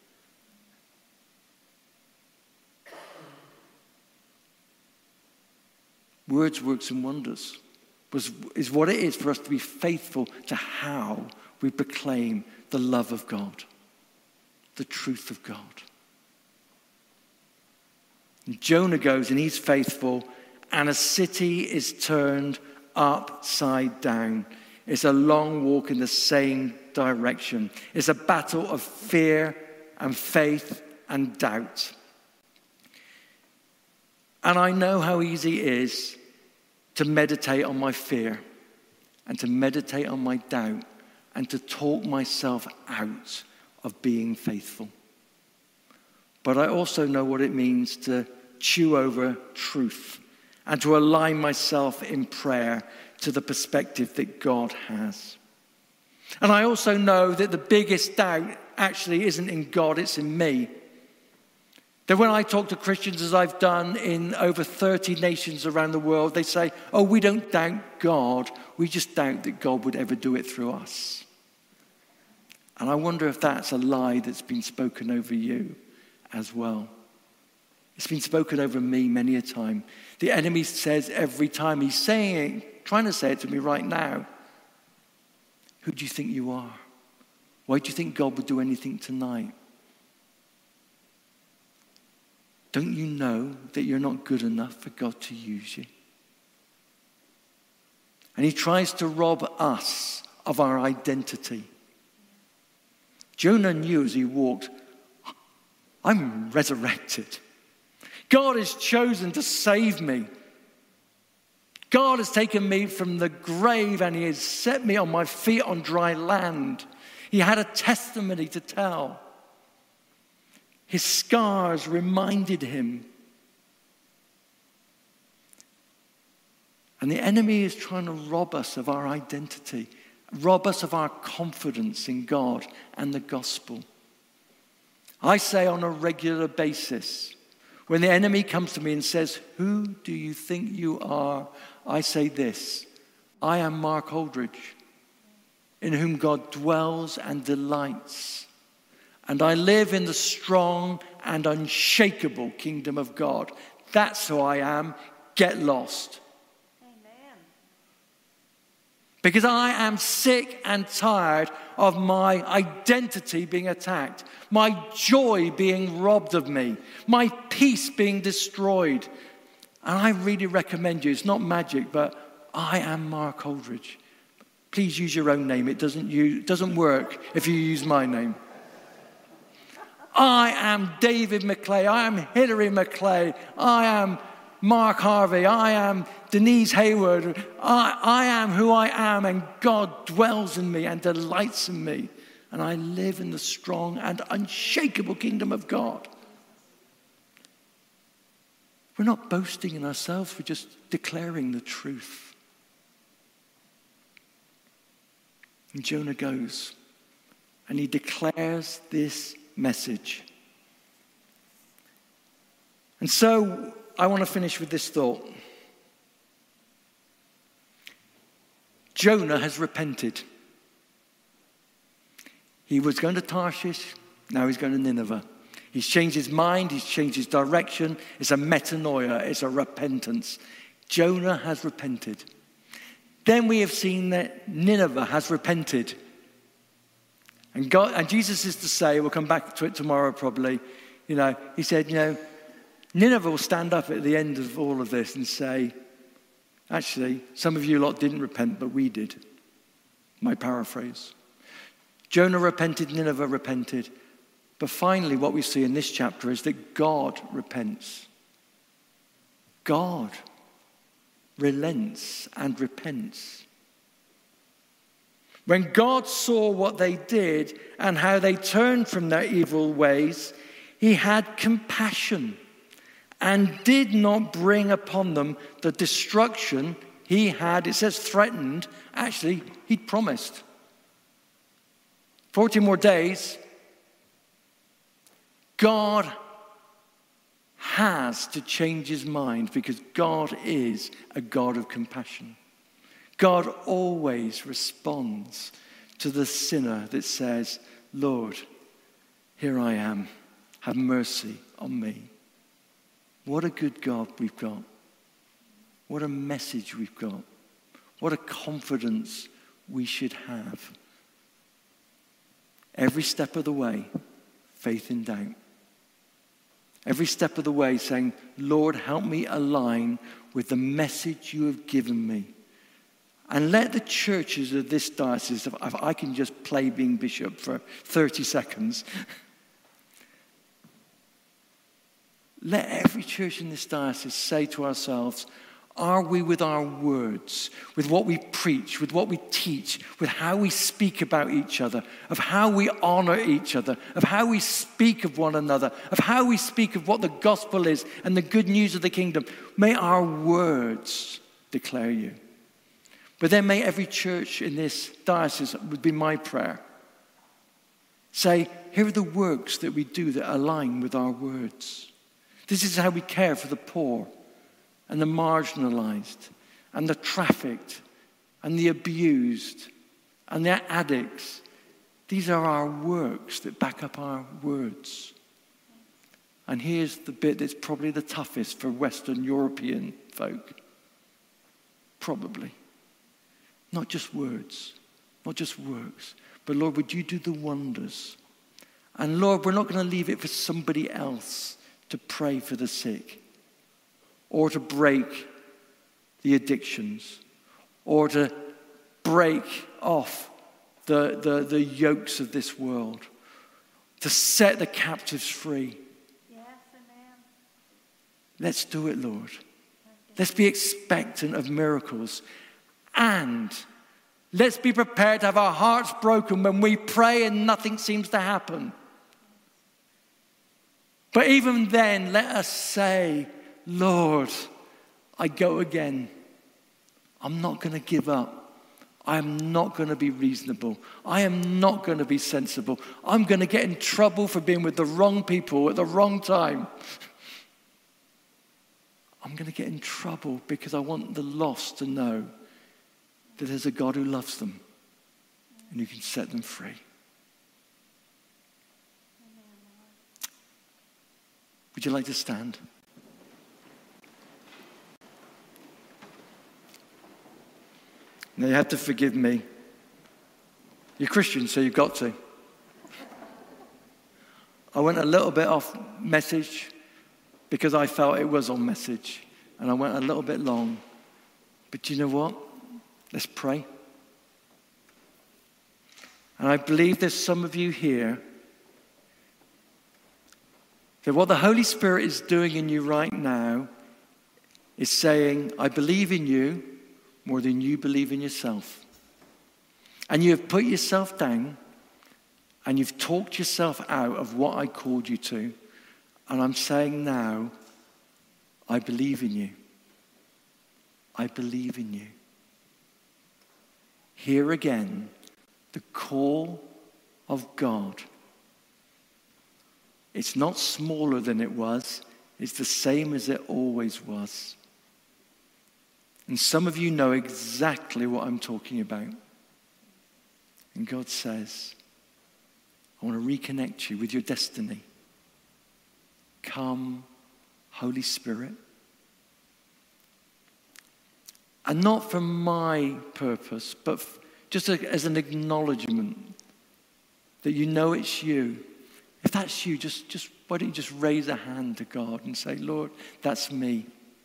[SPEAKER 1] Words, works, and wonders is what it is for us to be faithful to how we proclaim the love of God, the truth of God. And Jonah goes and he's faithful, and a city is turned upside down. It's a long walk in the same direction. It's a battle of fear and faith and doubt. And I know how easy it is to meditate on my fear and to meditate on my doubt and to talk myself out of being faithful. But I also know what it means to chew over truth and to align myself in prayer to the perspective that God has. And I also know that the biggest doubt actually isn't in God, it's in me. That when I talk to Christians, as I've done in over 30 nations around the world, they say, oh, we don't doubt God, we just doubt that God would ever do it through us. And I wonder if that's a lie that's been spoken over you as well. It's been spoken over me many a time. The enemy says every time, he's saying it, trying to say it to me right now, who do you think you are? Why do you think God would do anything tonight? Don't you know that you're not good enough for God to use you? And he tries to rob us of our identity. Jonah knew as he walked, I'm resurrected. God has chosen to save me. God has taken me from the grave and he has set me on my feet on dry land. He had a testimony to tell. His scars reminded him. And the enemy is trying to rob us of our identity, rob us of our confidence in God and the gospel. I say on a regular basis, when the enemy comes to me and says, who do you think you are? I say this, I am Mark Holdridge, in whom God dwells and delights. And I live in the strong and unshakable kingdom of God. That's who I am. Get lost. Amen. Because I am sick and tired of my identity being attacked, my joy being robbed of me, my peace being destroyed. And I really recommend you, it's not magic, but I am Mark Holdridge. Please use your own name. It doesn't work if you use my name. I am David McClay. I am Hilary McClay. I am Mark Harvey. I am Denise Hayward. I am who I am, and God dwells in me and delights in me. And I live in the strong and unshakable kingdom of God. We're not boasting in ourselves. We're just declaring the truth. And Jonah goes, and he declares this message. And so I want to finish with this thought. Jonah has repented. He was going to Tarshish, now he's going to Nineveh. He's changed his mind, he's changed his direction. It's a metanoia, it's a repentance. Jonah has repented. Then we have seen that Nineveh has repented. And Jesus is to say, we'll come back to it tomorrow probably, he said, Nineveh will stand up at the end of all of this and say, actually, some of you lot didn't repent, but we did. My paraphrase. Jonah repented, Nineveh repented. But finally, what we see in this chapter is that God repents. God relents and repents. When God saw what they did and how they turned from their evil ways, he had compassion and did not bring upon them the destruction he had, it says threatened, actually he'd promised. 40 more days, God has to change his mind because God is a God of compassion. God always responds to the sinner that says, Lord, here I am. Have mercy on me. What a good God we've got. What a message we've got. What a confidence we should have. Every step of the way, faith in doubt. Every step of the way saying, Lord, help me align with the message you have given me. And let the churches of this diocese, if I can just play being bishop for 30 seconds, let every church in this diocese say to ourselves, are we with our words, with what we preach, with what we teach, with how we speak about each other, of how we honor each other, of how we speak of one another, of how we speak of what the gospel is and the good news of the kingdom? May our words declare you. But then may every church in this diocese, would be my prayer, say, here are the works that we do that align with our words. This is how we care for the poor and the marginalized and the trafficked and the abused and the addicts These are our works that back up our words. And here's the bit that's probably the toughest for Western European folk. Probably. Not just words, not just works. But Lord, would you do the wonders? And Lord, we're not going to leave it for somebody else to pray for the sick, or to break the addictions, or to break off the yokes of this world, to set the captives free.
[SPEAKER 2] Yes, amen.
[SPEAKER 1] Let's do it, Lord. Let's be expectant of miracles. And let's be prepared to have our hearts broken when we pray and nothing seems to happen. But even then, let us say, Lord, I go again. I'm not going to give up. I am not going to be reasonable. I am not going to be sensible. I'm going to get in trouble for being with the wrong people at the wrong time. I'm going to get in trouble because I want the lost to know that there's a God who loves them and who can set them free. Would you like to stand? Now you have to forgive me. You're Christian, so you've got to. I went a little bit off message because I felt it was on message. And I went a little bit long. But do you know what? Let's pray. And I believe there's some of you here that what the Holy Spirit is doing in you right now is saying, I believe in you more than you believe in yourself. And you have put yourself down and you've talked yourself out of what I called you to. And I'm saying now, I believe in you. I believe in you. Here again, the call of God. It's not smaller than it was. It's the same as it always was. And some of you know exactly what I'm talking about. And God says, I want to reconnect you with your destiny. Come, Holy Spirit. And not for my purpose, but just as an acknowledgement that you know it's you. If that's you, just why don't you just raise a hand to God and say, Lord, that's me.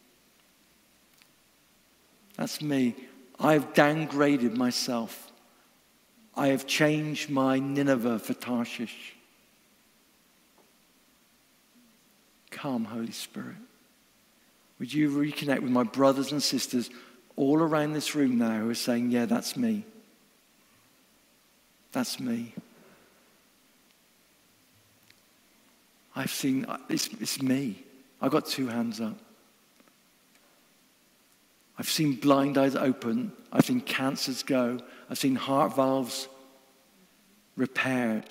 [SPEAKER 1] That's me. I've downgraded myself. I have changed my Nineveh for Tarshish. Come, Holy Spirit. Would you reconnect with my brothers and sisters all around this room now who are saying, yeah, that's me. That's me. I've seen, it's me. I got two hands up. I've seen blind eyes open. I've seen cancers go. I've seen heart valves repaired.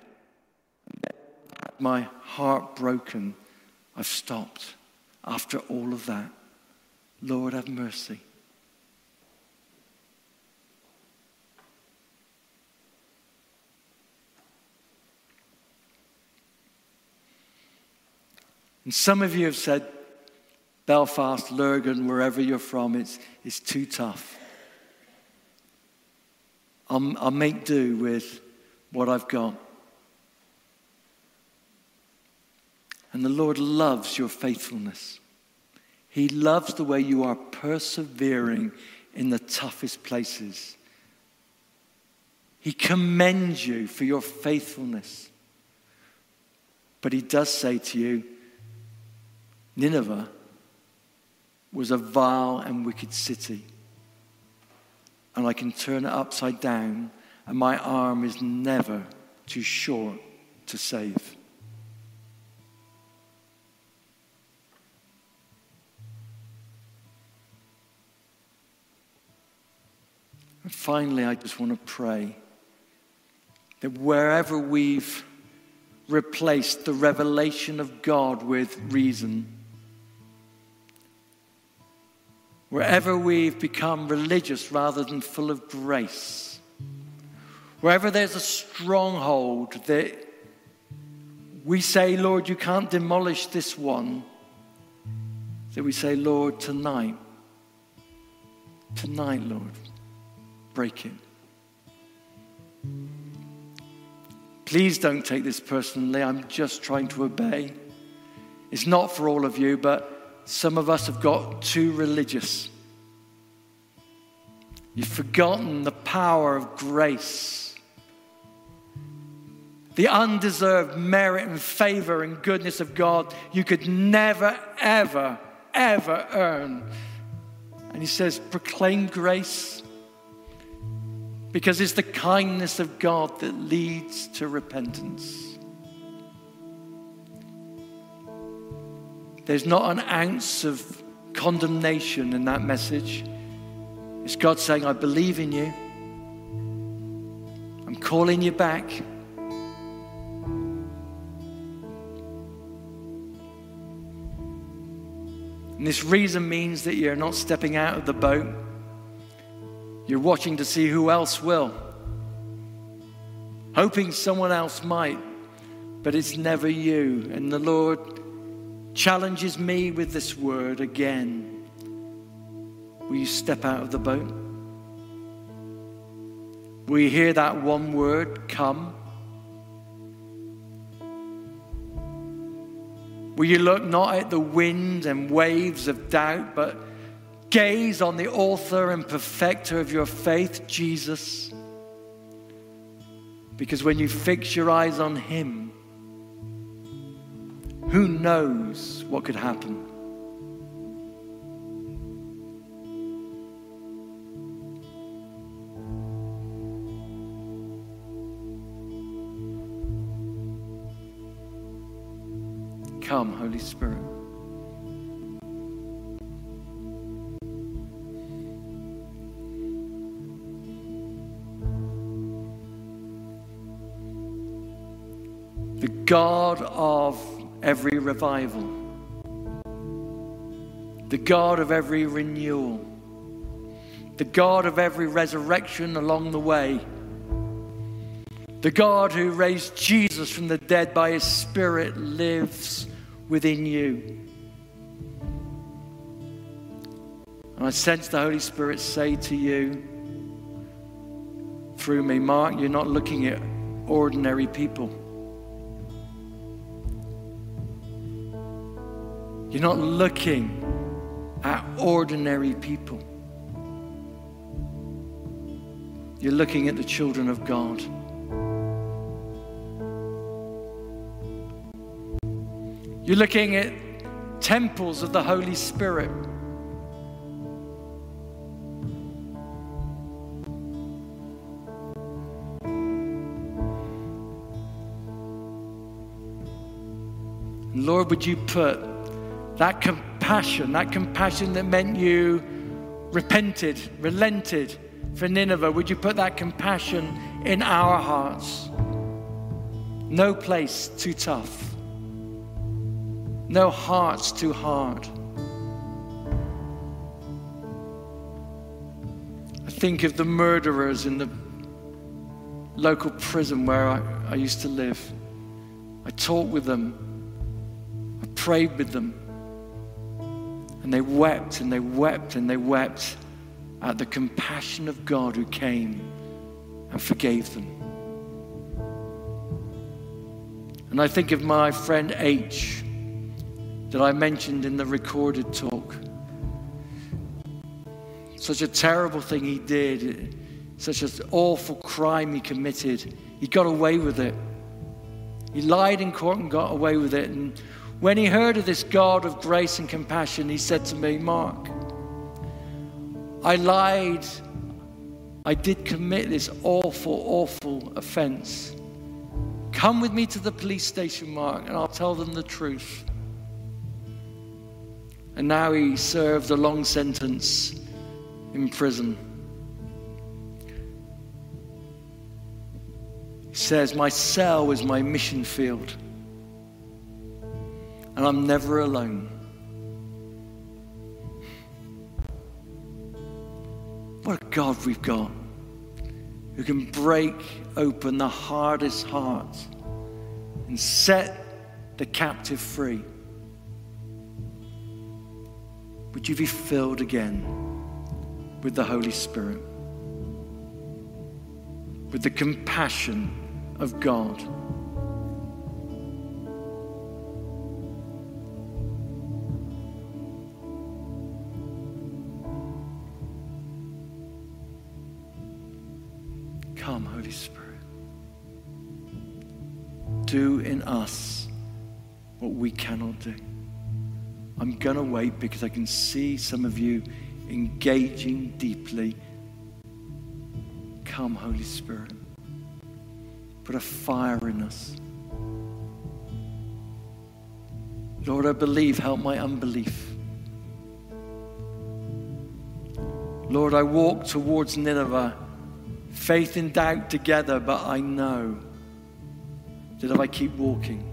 [SPEAKER 1] My heart broken. I've stopped after all of that. Lord, have mercy. And some of you have said, Belfast, Lurgan, wherever you're from, it's too tough. I'll make do with what I've got. And the Lord loves your faithfulness. He loves the way you are persevering in the toughest places. He commends you for your faithfulness. But he does say to you, Nineveh was a vile and wicked city. And I can turn it upside down, and my arm is never too short to save. And finally, I just want to pray that wherever we've replaced the revelation of God with reason, wherever we've become religious rather than full of grace, Wherever there's a stronghold that we say, Lord, you can't demolish this one, that we say, Lord, tonight, Lord, break it. Please don't take this personally. I'm just trying to obey. It's not for all of you, but some of us have got too religious. You've forgotten the power of grace, the undeserved merit and favor and goodness of God you could never, ever, ever earn. And he says, proclaim grace, because it's the kindness of God that leads to repentance. There's not an ounce of condemnation in that message. It's God saying, I believe in you. I'm calling you back. And this reason means that you're not stepping out of the boat. You're watching to see who else will. Hoping someone else might, but it's never you. And the Lord challenges me with this word again. Will you step out of the boat? Will you hear that one word, come? Will you look not at the wind and waves of doubt, but gaze on the author and perfecter of your faith, Jesus? Because when you fix your eyes on him, who knows what could happen? Come, Holy Spirit. The God of every revival, the God of every renewal, the God of every resurrection along the way, the God who raised Jesus from the dead by his Spirit lives within you. And I sense the Holy Spirit say to you through me, Mark, you're not looking at ordinary people. You're not looking at ordinary people. You're looking at the children of God. You're looking at temples of the Holy Spirit. And Lord, would you put that compassion that meant you repented, relented for Nineveh, would you put that compassion in our hearts? No place too tough. No hearts too hard. I think of the murderers in the local prison where I used to live. I talked with them. I prayed with them. And they wept and they wept and they wept at the compassion of God who came and forgave them. And I think of my friend H, that I mentioned in the recorded talk. Such a terrible thing he did, such an awful crime he committed. He got away with it. He lied in court and got away with it. And when he heard of this God of grace and compassion, he said to me, Mark, I lied. I did commit this awful, awful offense. Come with me to the police station, Mark, and I'll tell them the truth. And now he served a long sentence in prison. He says, my cell is my mission field. And I'm never alone. What a God we've got. who can break open the hardest hearts and set the captive free. Would you be filled again with the Holy Spirit, with the compassion of God? Come, Holy Spirit. Do in us what we cannot do. I'm going to wait because I can see some of you engaging deeply. Come, Holy Spirit. Put a fire in us. Lord, I believe. Help my unbelief. Lord, I walk towards Nineveh, faith and doubt together, but I know that if I keep walking,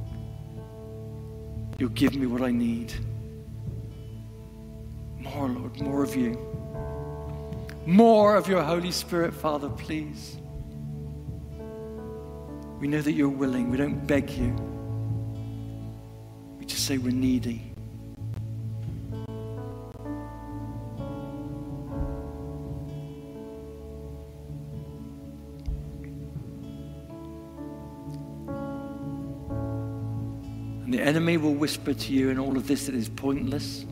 [SPEAKER 1] you'll give me what I need. More, Lord, more of you. More of your Holy Spirit, Father, please. We know that you're willing. We don't beg you. We just say we're needy. And the enemy will whisper to you in all of this that is pointless.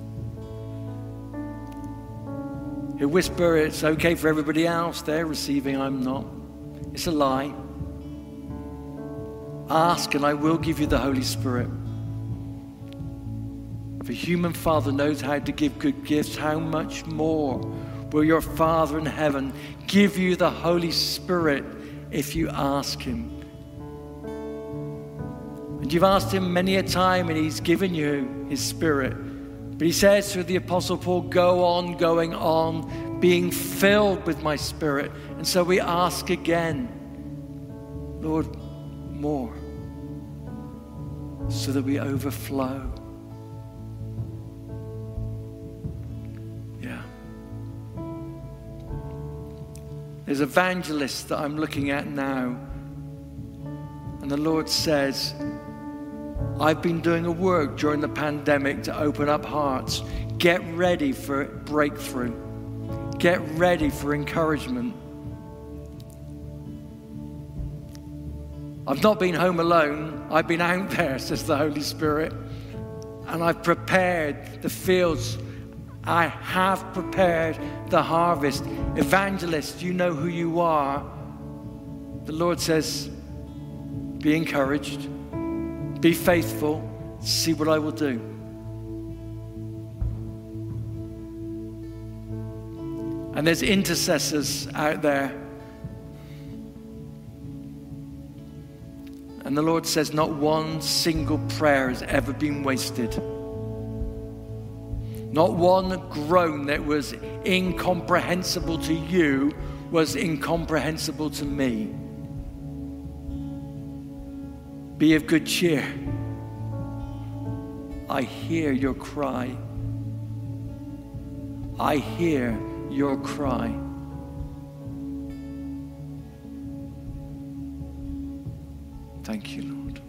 [SPEAKER 1] He'll whisper, it's okay for everybody else. They're receiving, I'm not. It's a lie. Ask and I will give you the Holy Spirit. If a human father knows how to give good gifts, how much more will your Father in heaven give you the Holy Spirit if you ask him? And you've asked him many a time and he's given you his Spirit. But he says through the Apostle Paul, go on, going on, being filled with my Spirit. And so we ask again, Lord, more, so that we overflow. Yeah. There's evangelists that I'm looking at now. And the Lord says, I've been doing a work during the pandemic to open up hearts. Get ready for breakthrough. Get ready for encouragement. I've not been home alone. I've been out there, says the Holy Spirit. And I've prepared the fields. I have prepared the harvest. Evangelists, you know who you are. The Lord says, be encouraged. Be faithful. See what I will do. And there's intercessors out there. And the Lord says not one single prayer has ever been wasted. Not one groan that was incomprehensible to you was incomprehensible to me. Be of good cheer. I hear your cry. I hear your cry. Thank you, Lord.